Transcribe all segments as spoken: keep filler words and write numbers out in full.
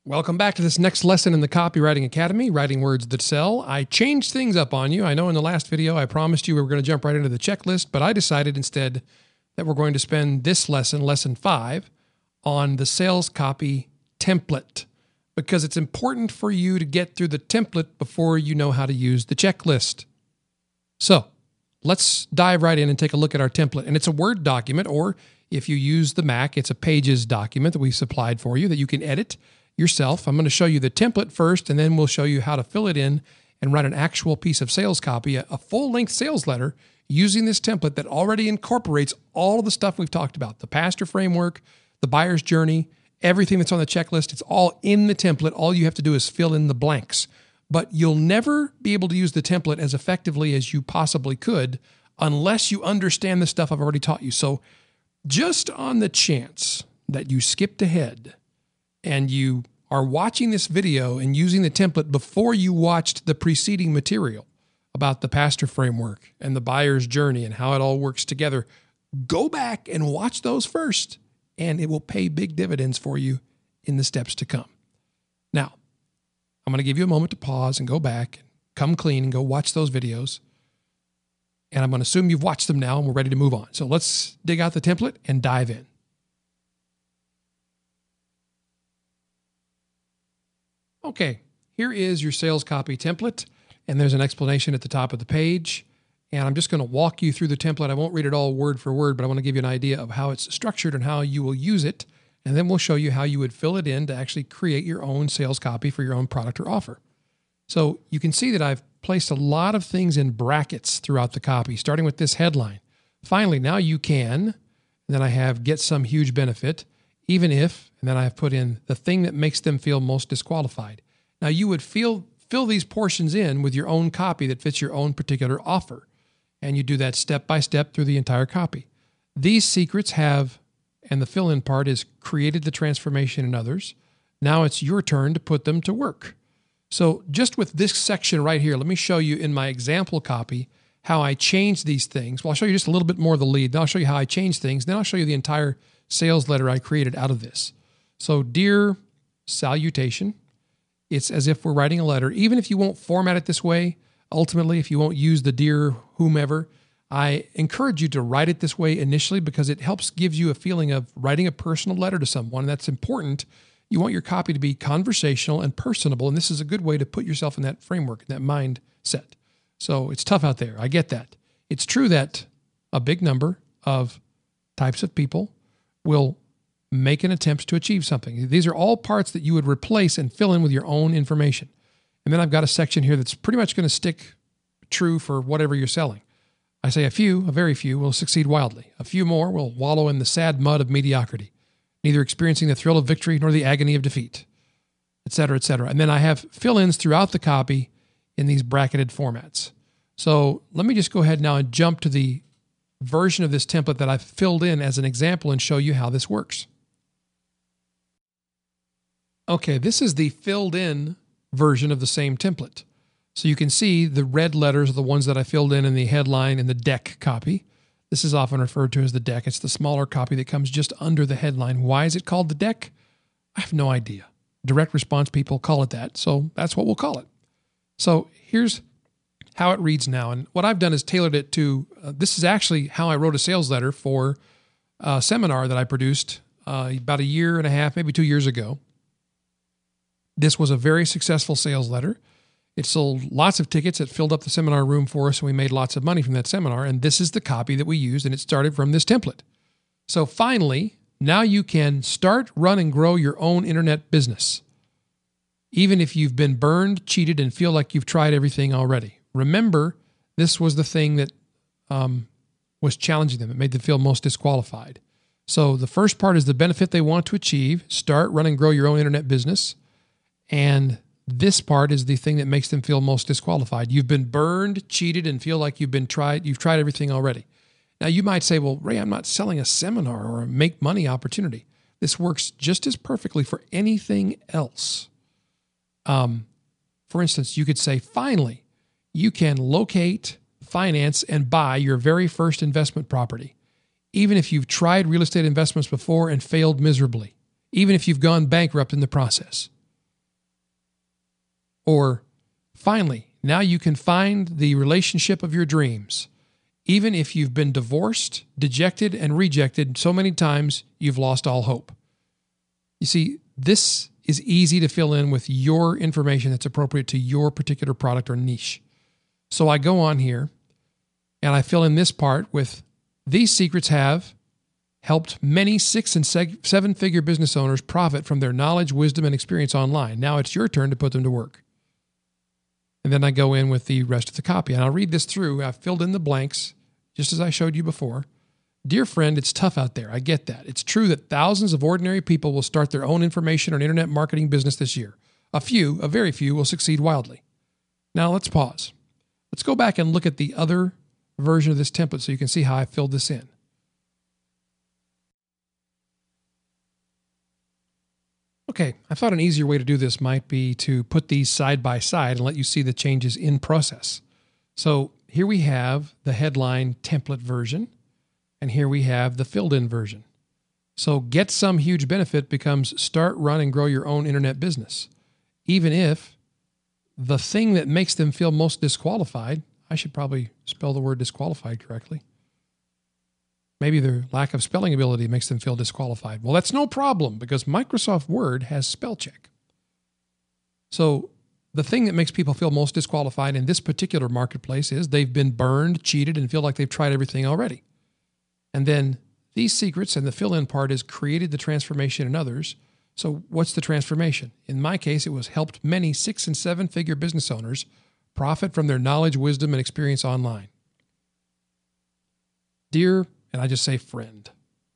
Welcome back to this next lesson in the Copywriting Academy, Writing Words That Sell. I changed things up on you. I know in the last video I promised you we were going to jump right into the checklist, but I decided instead that we're going to spend this lesson, lesson five, on the sales copy template, because it's important for you to get through the template before you know how to use the checklist. So let's dive right in and take a look at our template. And it's a Word document, or if you use the Mac, it's a Pages document that we supplied for you that you can edit yourself. I'm going to show you the template first, and then we'll show you how to fill it in and write an actual piece of sales copy, a, a full-length sales letter using this template that already incorporates all of the stuff we've talked about, the Pastor framework, the buyer's journey, everything that's on the checklist. It's all in the template. All you have to do is fill in the blanks. But you'll never be able to use the template as effectively as you possibly could unless you understand the stuff I've already taught you. So just on the chance that you skipped ahead and you are watching this video and using the template before you watched the preceding material about the Pastor framework and the buyer's journey and how it all works together, go back and watch those first, and it will pay big dividends for you in the steps to come. Now, I'm going to give you a moment to pause and go back, come clean, and go watch those videos. And I'm going to assume you've watched them now and we're ready to move on. So let's dig out the template and dive in. Okay, here is your sales copy template, and there's an explanation at the top of the page. And I'm just going to walk you through the template. I won't read it all word for word, but I want to give you an idea of how it's structured and how you will use it. And then we'll show you how you would fill it in to actually create your own sales copy for your own product or offer. So you can see that I've placed a lot of things in brackets throughout the copy, starting with this headline. Finally, now you can, and then I have get some huge benefit, even if, and then I have put in the thing that makes them feel most disqualified. Now you would feel, fill these portions in with your own copy that fits your own particular offer. And you do that step by step through the entire copy. These secrets have, and the fill-in part is created the transformation in others. Now it's your turn to put them to work. So just with this section right here, let me show you in my example copy how I changed these things. Well, I'll show you just a little bit more of the lead. Then I'll show you how I changed things. Then I'll show you the entire sales letter I created out of this. So dear salutation, it's as if we're writing a letter. Even if you won't format it this way, ultimately, if you won't use the dear whomever, I encourage you to write it this way initially because it helps give you a feeling of writing a personal letter to someone. That's important. You want your copy to be conversational and personable, and this is a good way to put yourself in that framework, in that mindset. So it's tough out there. I get that. It's true that a big number of types of people will make an attempt to achieve something. These are all parts that you would replace and fill in with your own information. And then I've got a section here that's pretty much going to stick true for whatever you're selling. I say a few, a very few, will succeed wildly. A few more will wallow in the sad mud of mediocrity, neither experiencing the thrill of victory nor the agony of defeat, et cetera, et cetera. And then I have fill-ins throughout the copy in these bracketed formats. So let me just go ahead now and jump to the version of this template that I've filled in as an example and show you how this works. Okay, this is the filled in version of the same template. So you can see the red letters are the ones that I filled in in the headline and the deck copy. This is often referred to as the deck. It's the smaller copy that comes just under the headline. Why is it called the deck? I have no idea. Direct response people call it that, so that's what we'll call it. So here's how it reads now. And what I've done is tailored it to, uh, this is actually how I wrote a sales letter for a seminar that I produced uh, about a year and a half, maybe two years ago. This was a very successful sales letter. It sold lots of tickets. It filled up the seminar room for us, and we made lots of money from that seminar. And this is the copy that we used, and it started from this template. So finally, now you can start, run, and grow your own internet business, even if you've been burned, cheated, and feel like you've tried everything already. Remember, this was the thing that um, was challenging them. It made them feel most disqualified. So the first part is the benefit they want to achieve. Start, run, and grow your own internet business. And this part is the thing that makes them feel most disqualified. You've been burned, cheated, and feel like you've been tried, you've tried everything already. Now you might say, well, Ray, I'm not selling a seminar or a make money opportunity. This works just as perfectly for anything else. Um, for instance, you could say, finally, you can locate, finance, and buy your very first investment property, even if you've tried real estate investments before and failed miserably, even if you've gone bankrupt in the process. Or, finally, now you can find the relationship of your dreams. Even if you've been divorced, dejected, and rejected so many times, you've lost all hope. You see, this is easy to fill in with your information that's appropriate to your particular product or niche. So I go on here and I fill in this part with, these secrets have helped many six and seven figure business owners profit from their knowledge, wisdom, and experience online. Now it's your turn to put them to work. And then I go in with the rest of the copy. And I'll read this through. I've filled in the blanks, just as I showed you before. Dear friend, it's tough out there. I get that. It's true that thousands of ordinary people will start their own information or internet marketing business this year. A few, a very few, will succeed wildly. Now let's pause. Let's go back and look at the other version of this template so you can see how I filled this in. Okay, I thought an easier way to do this might be to put these side by side and let you see the changes in process. So here we have the headline template version, and here we have the filled-in version. So get some huge benefit becomes start, run, and grow your own internet business. Even if the thing that makes them feel most disqualified, I should probably spell the word disqualified correctly. Maybe their lack of spelling ability makes them feel disqualified. Well, that's no problem because Microsoft Word has spell check. So the thing that makes people feel most disqualified in this particular marketplace is they've been burned, cheated, and feel like they've tried everything already. And then these secrets and the fill-in part has created the transformation in others. So what's the transformation? In my case, it was helped many six and seven figure business owners profit from their knowledge, wisdom, and experience online. Dear, and I just say friend.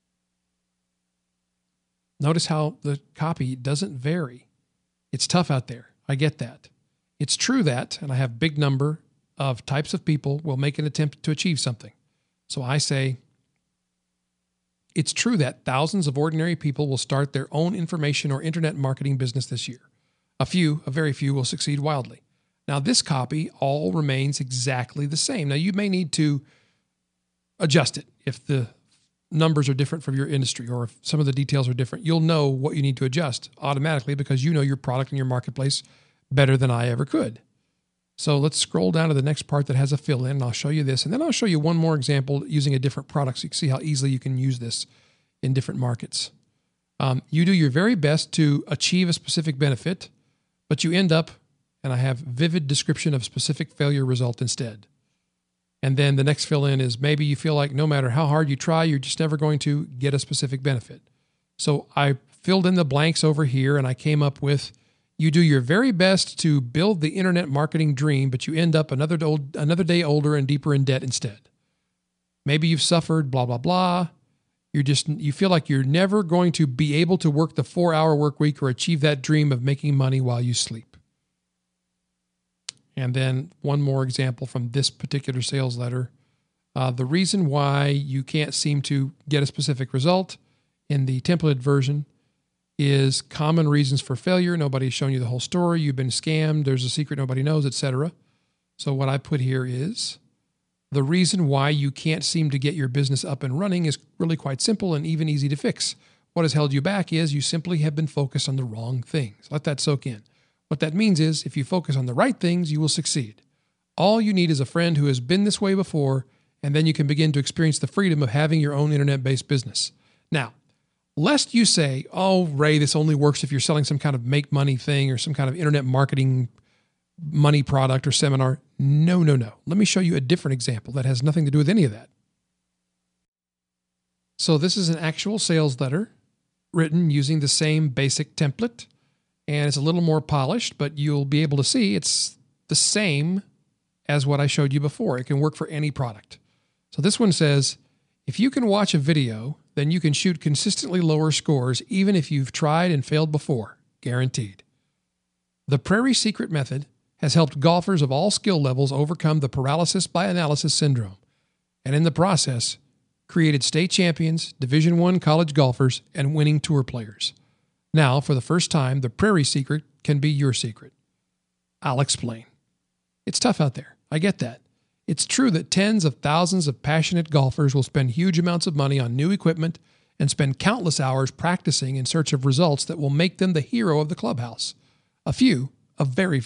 Notice how the copy doesn't vary. It's tough out there. I get that. It's true that, and I have a big number of types of people will make an attempt to achieve something. So I say, it's true that thousands of ordinary people will start their own information or internet marketing business this year. A few, a very few, will succeed wildly. Now, this copy all remains exactly the same. Now, you may need to adjust it if the numbers are different from your industry or if some of the details are different. You'll know what you need to adjust automatically because you know your product and your marketplace better than I ever could. So let's scroll down to the next part that has a fill in, and I'll show you this. And then I'll show you one more example using a different product so you can see how easily you can use this in different markets. Um, you do your very best to achieve a specific benefit, but you end up, and I have vivid description of specific failure result instead. And then the next fill in is maybe you feel like no matter how hard you try, you're just never going to get a specific benefit. So I filled in the blanks over here and I came up with, you do your very best to build the internet marketing dream, but you end up another, old, another day older and deeper in debt instead. Maybe you've suffered, blah, blah, blah. You're just, you feel like you're never going to be able to work the four hour work week or achieve that dream of making money while you sleep. And then one more example from this particular sales letter. Uh, the reason why you can't seem to get a specific result in the templated version is common reasons for failure. Nobody's shown you the whole story. You've been scammed. There's a secret nobody knows, et cetera. So what I put here is the reason why you can't seem to get your business up and running is really quite simple and even easy to fix. What has held you back is you simply have been focused on the wrong things. Let that soak in. What that means is if you focus on the right things, you will succeed. All you need is a friend who has been this way before, and then you can begin to experience the freedom of having your own internet-based business. Now, lest you say, oh, Ray, this only works if you're selling some kind of make money thing or some kind of internet marketing money product or seminar. No, no, no. Let me show you a different example that has nothing to do with any of that. So this is an actual sales letter written using the same basic template. And it's a little more polished, but you'll be able to see it's the same as what I showed you before. It can work for any product. So this one says, if you can watch a video, then you can shoot consistently lower scores even if you've tried and failed before. Guaranteed. The Prairie Secret Method has helped golfers of all skill levels overcome the paralysis by analysis syndrome, and in the process, created state champions, Division I college golfers, and winning tour players. Now, for the first time, the Prairie Secret can be your secret. I'll explain. It's tough out there. I get that. It's true that tens of thousands of passionate golfers will spend huge amounts of money on new equipment and spend countless hours practicing in search of results that will make them the hero of the clubhouse. A few, a very few,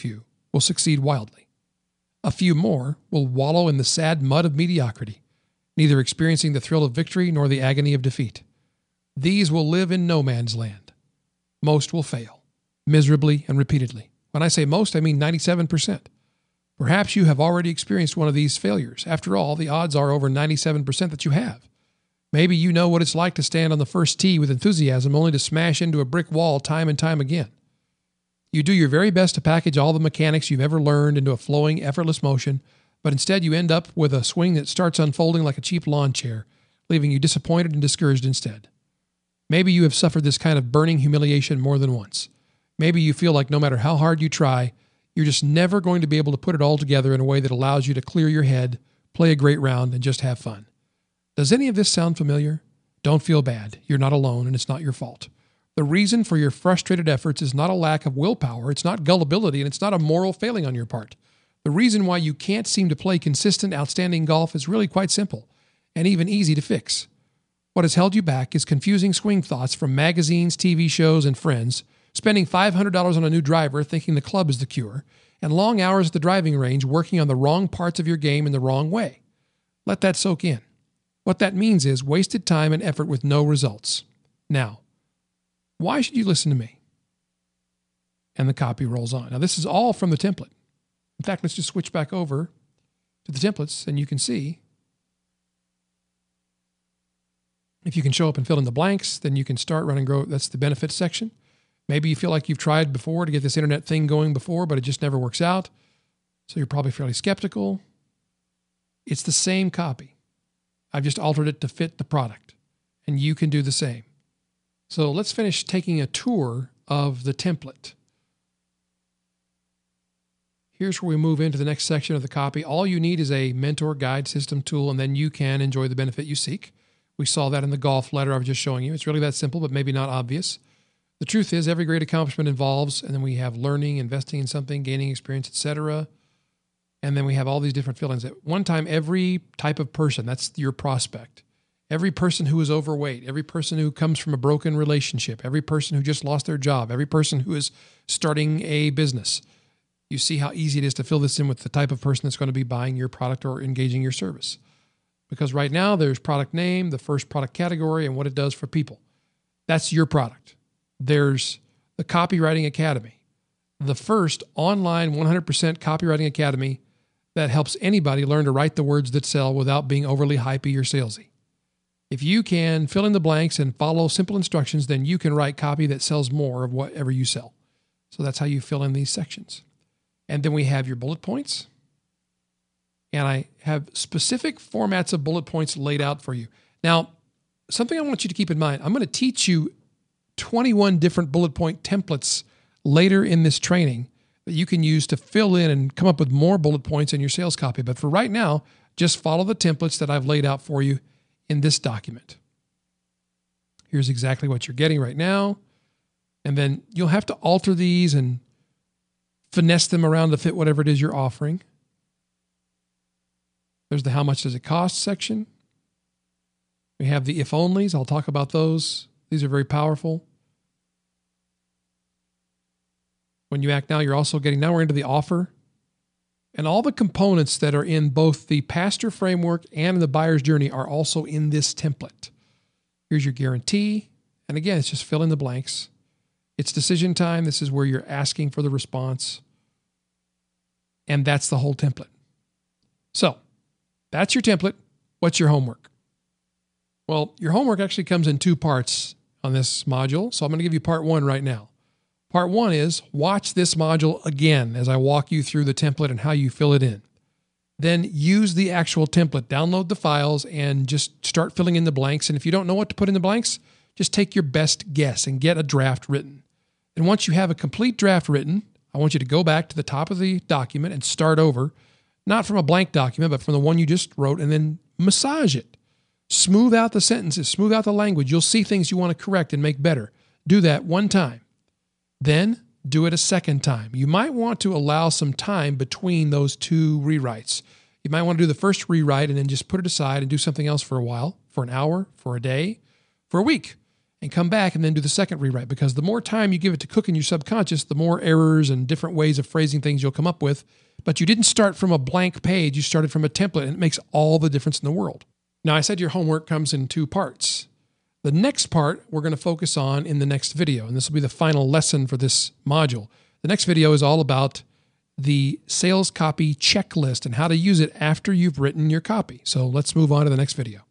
will succeed wildly. A few more will wallow in the sad mud of mediocrity, neither experiencing the thrill of victory nor the agony of defeat. These will live in no man's land. Most will fail, miserably and repeatedly. When I say most, I mean ninety-seven percent. Perhaps you have already experienced one of these failures. After all, the odds are over ninety-seven percent that you have. Maybe you know what it's like to stand on the first tee with enthusiasm only to smash into a brick wall time and time again. You do your very best to package all the mechanics you've ever learned into a flowing, effortless motion, but instead you end up with a swing that starts unfolding like a cheap lawn chair, leaving you disappointed and discouraged instead. Maybe you have suffered this kind of burning humiliation more than once. Maybe you feel like no matter how hard you try, you're just never going to be able to put it all together in a way that allows you to clear your head, play a great round, and just have fun. Does any of this sound familiar? Don't feel bad. You're not alone, and it's not your fault. The reason for your frustrated efforts is not a lack of willpower, it's not gullibility, and it's not a moral failing on your part. The reason why you can't seem to play consistent, outstanding golf is really quite simple, and even easy to fix. What has held you back is confusing swing thoughts from magazines, T V shows, and friends, spending five hundred dollars on a new driver thinking the club is the cure, and long hours at the driving range working on the wrong parts of your game in the wrong way. Let that soak in. What that means is wasted time and effort with no results. Now, why should you listen to me? And the copy rolls on. Now, this is all from the template. In fact, let's just switch back over to the templates, and you can see if you can show up and fill in the blanks, then you can start, run, and grow. That's the benefits section. Maybe you feel like you've tried before to get this internet thing going before, but it just never works out. So you're probably fairly skeptical. It's the same copy. I've just altered it to fit the product, and you can do the same. So let's finish taking a tour of the template. Here's where we move into the next section of the copy. All you need is a mentor guide system tool, and then you can enjoy the benefit you seek. We saw that in the golf letter I was just showing you. It's really that simple, but maybe not obvious. The truth is every great accomplishment involves, and then we have learning, investing in something, gaining experience, et cetera. And then we have all these different fillings. At one time, every type of person, that's your prospect. Every person who is overweight, every person who comes from a broken relationship, every person who just lost their job, every person who is starting a business. You see how easy it is to fill this in with the type of person that's going to be buying your product or engaging your service. Because right now there's product name, the first product category, and what it does for people. That's your product. There's the Copywriting Academy, the first online one hundred percent copywriting academy that helps anybody learn to write the words that sell without being overly hypey or salesy. If you can fill in the blanks and follow simple instructions, then you can write copy that sells more of whatever you sell. So that's how you fill in these sections. And then we have your bullet points. And I have specific formats of bullet points laid out for you. Now, something I want you to keep in mind, I'm going to teach you twenty-one different bullet point templates later in this training that you can use to fill in and come up with more bullet points in your sales copy. But for right now, just follow the templates that I've laid out for you in this document. Here's exactly what you're getting right now. And then you'll have to alter these and finesse them around to fit whatever it is you're offering. There's the how much does it cost section. We have the if onlys. I'll talk about those. These are very powerful. When you act now, you're also getting, now we're into the offer. And all the components that are in both the pastor framework and the buyer's journey are also in this template. Here's your guarantee. And again, it's just fill in the blanks. It's decision time. This is where you're asking for the response. And that's the whole template. So that's your template. What's your homework? Well, your homework actually comes in two parts on this module. So I'm going to give you part one right now. Part one is watch this module again as I walk you through the template and how you fill it in. Then use the actual template, download the files, and just start filling in the blanks. And if you don't know what to put in the blanks, just take your best guess and get a draft written. And once you have a complete draft written, I want you to go back to the top of the document and start over, not from a blank document, but from the one you just wrote, and then massage it. Smooth out the sentences, smooth out the language. You'll see things you want to correct and make better. Do that one time. Then do it a second time. You might want to allow some time between those two rewrites. You might want to do the first rewrite and then just put it aside and do something else for a while, for an hour, for a day, for a week. and come back and then do the second rewrite, because the more time you give it to cook in your subconscious, the more errors and different ways of phrasing things you'll come up with. But you didn't start from a blank page. You started from a template, and it makes all the difference in the world. Now, I said your homework comes in two parts. The next part we're going to focus on in the next video, and this will be the final lesson for this module. The next video is all about the sales copy checklist and how to use it after you've written your copy. So let's move on to the next video.